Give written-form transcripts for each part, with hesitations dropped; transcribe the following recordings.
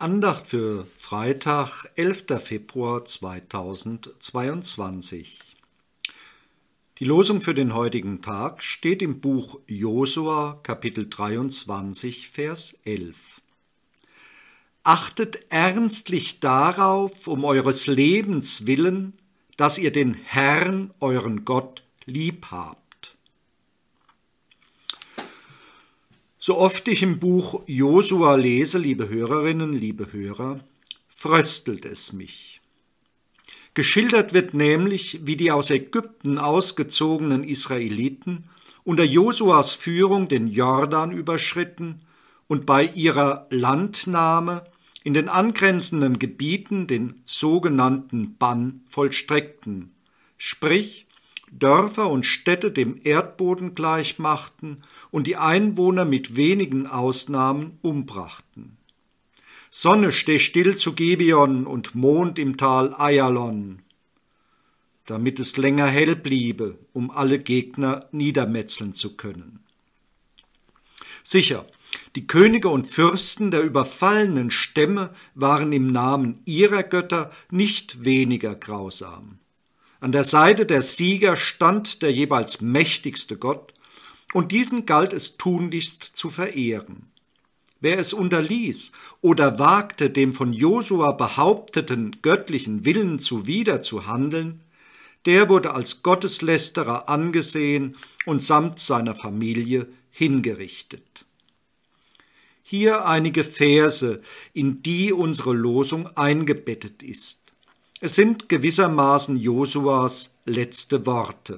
Andacht für Freitag, 11. Februar 2022. Die Losung für den heutigen Tag steht im Buch Josua, Kapitel 23, Vers 11. Achtet ernstlich darauf, um eures Lebens willen, dass ihr den Herrn, euren Gott, lieb habt. So oft ich im Buch Josua lese, liebe Hörerinnen, liebe Hörer, fröstelt es mich. Geschildert wird nämlich, wie die aus Ägypten ausgezogenen Israeliten unter Josuas Führung den Jordan überschritten und bei ihrer Landnahme in den angrenzenden Gebieten den sogenannten Bann vollstreckten, sprich Dörfer und Städte dem Erdboden gleichmachten und die Einwohner mit wenigen Ausnahmen umbrachten. Sonne steh still zu Gibeon und Mond im Tal Ayalon, damit es länger hell bliebe, um alle Gegner niedermetzeln zu können. Sicher, die Könige und Fürsten der überfallenen Stämme waren im Namen ihrer Götter nicht weniger grausam. An der Seite der Sieger stand der jeweils mächtigste Gott, und diesen galt es tunlichst zu verehren. Wer es unterließ oder wagte, dem von Josua behaupteten göttlichen Willen zuwider zu handeln, der wurde als Gotteslästerer angesehen und samt seiner Familie hingerichtet. Hier einige Verse, in die unsere Losung eingebettet ist. Es sind gewissermaßen Josuas letzte Worte.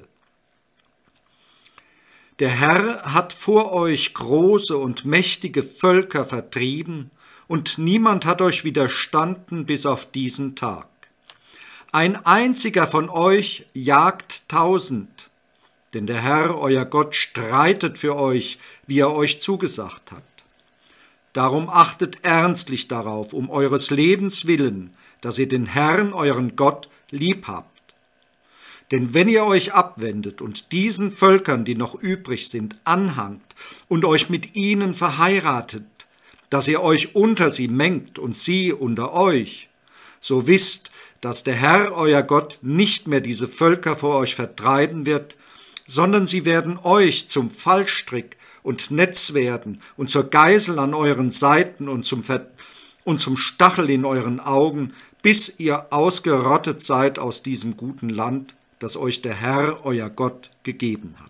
Der Herr hat vor euch große und mächtige Völker vertrieben, und niemand hat euch widerstanden bis auf diesen Tag. Ein einziger von euch jagt 1000, denn der Herr, euer Gott, streitet für euch, wie er euch zugesagt hat. Darum achtet ernstlich darauf, um eures Lebens willen, dass ihr den Herrn, euren Gott, lieb habt. Denn wenn ihr euch abwendet und diesen Völkern, die noch übrig sind, anhangt und euch mit ihnen verheiratet, dass ihr euch unter sie mengt und sie unter euch, so wisst, dass der Herr, euer Gott, nicht mehr diese Völker vor euch vertreiben wird, sondern sie werden euch zum Fallstrick und Netz werden und zur Geißel an euren Seiten und zum Stachel in euren Augen, bis ihr ausgerottet seid aus diesem guten Land, das euch der Herr, euer Gott, gegeben hat.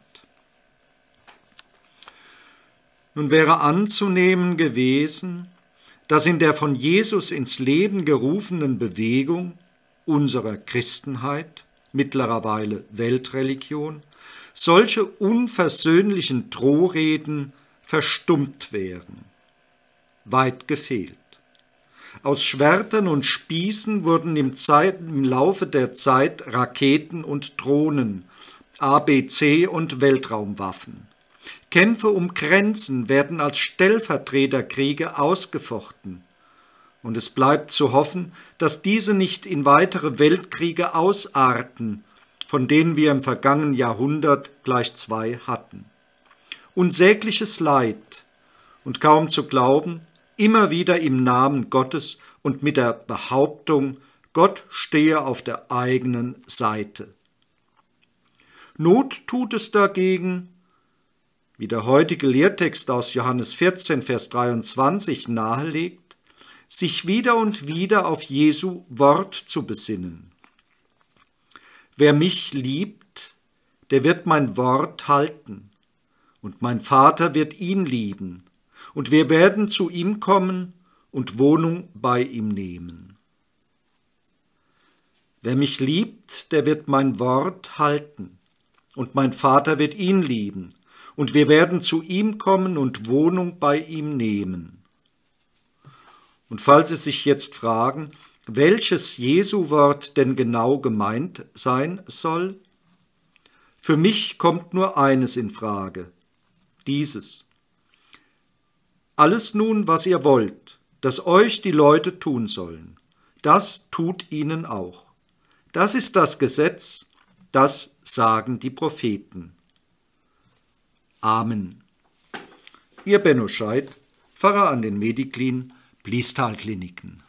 Nun wäre anzunehmen gewesen, dass in der von Jesus ins Leben gerufenen Bewegung unserer Christenheit, mittlerweile Weltreligion, solche unversöhnlichen Drohreden verstummt wären. Weit gefehlt. Aus Schwertern und Spießen wurden im Laufe der Zeit Raketen und Drohnen, ABC und Weltraumwaffen. Kämpfe um Grenzen werden als Stellvertreterkriege ausgefochten. Und es bleibt zu hoffen, dass diese nicht in weitere Weltkriege ausarten, von denen wir im vergangenen Jahrhundert gleich 2 hatten. Unsägliches Leid und kaum zu glauben, immer wieder im Namen Gottes und mit der Behauptung, Gott stehe auf der eigenen Seite. Not tut es dagegen, wie der heutige Lehrtext aus Johannes 14, Vers 23 nahelegt, sich wieder und wieder auf Jesu Wort zu besinnen. Wer mich liebt, der wird mein Wort halten, und mein Vater wird ihn lieben, und wir werden zu ihm kommen und Wohnung bei ihm nehmen. Wer mich liebt, der wird mein Wort halten, und mein Vater wird ihn lieben, und wir werden zu ihm kommen und Wohnung bei ihm nehmen. Und falls Sie sich jetzt fragen, welches Jesu-Wort denn genau gemeint sein soll, für mich kommt nur eines in Frage, dieses. Alles nun, was ihr wollt, dass euch die Leute tun sollen, das tut ihnen auch. Das ist das Gesetz, das sagen die Propheten. Amen. Ihr Benno Scheidt, Pfarrer an den Mediklin, Bliestal Kliniken.